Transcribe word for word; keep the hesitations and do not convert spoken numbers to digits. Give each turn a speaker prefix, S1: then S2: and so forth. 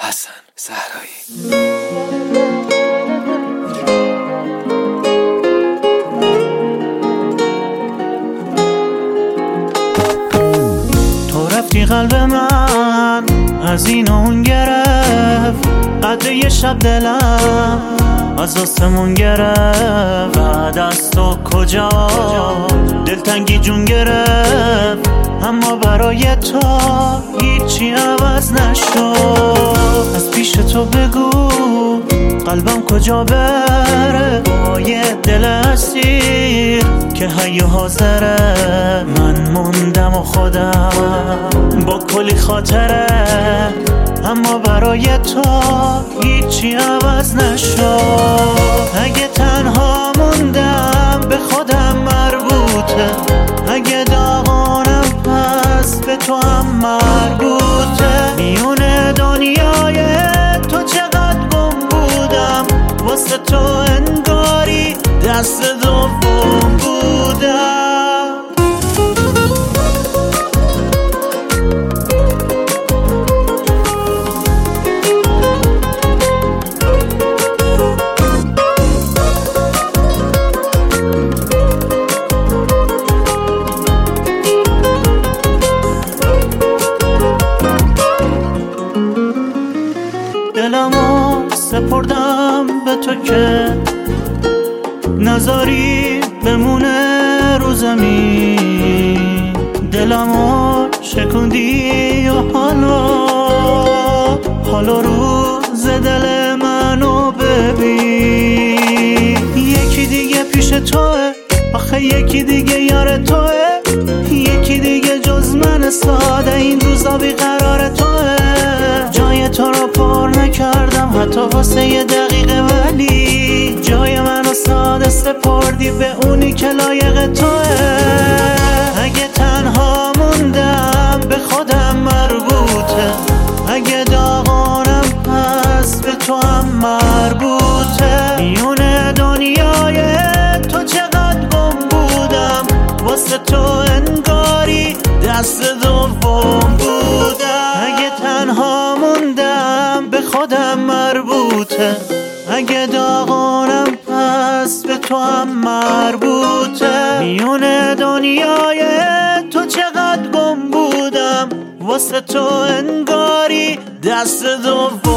S1: حسن زهرایی.
S2: تو رفتی قلب من از این و اون گرفت، قدر یه شب دلم از آسمون گرفت. بعد از تو کجا دلتنگی جون گرفت، اما برای تو هیچی عوض نشد. از پیش تو بگو قلبم کجا بره، با یه دل اسیر که حی و حاضره. من موندم و خودم با کلی خاطره، اما برای تو هیچی عوض نشد. اگه تنها موندم به خودم مربوطه، اگه داغانم پس به تو هم مربوطه. میونه دنیای تو چقدر گم بودم، واسه تو انگاری دست دوم بودم. دلمو سپردم به تو که نذاری بمونه رو زمین. دلمو شکوندی و حالا حالا روز دل منو ببین. یکی دیگه پیش توه، آخه یکی دیگه یار توه، یکی دیگه جز من ساده این روزا بیقرار توه. جای تو رو پر نکردم حتی واسه یه دقیقه، ولی جای منو ساده سپردی به اونی که لایق توه. اگه تنها موندم به خودم مربوطه، اگه داغانم پس به تو هم مربوطه. میونه دنیای تو چقدر گم بودم، واسه تو انگاری دست دوم بودم. اگه تنها موندم به خودم مربوطه، اگه داغانم پس به تو هم مربوطه. میونه دنیای تو چقدر گم بودم، واسه تو انگاری دست دوم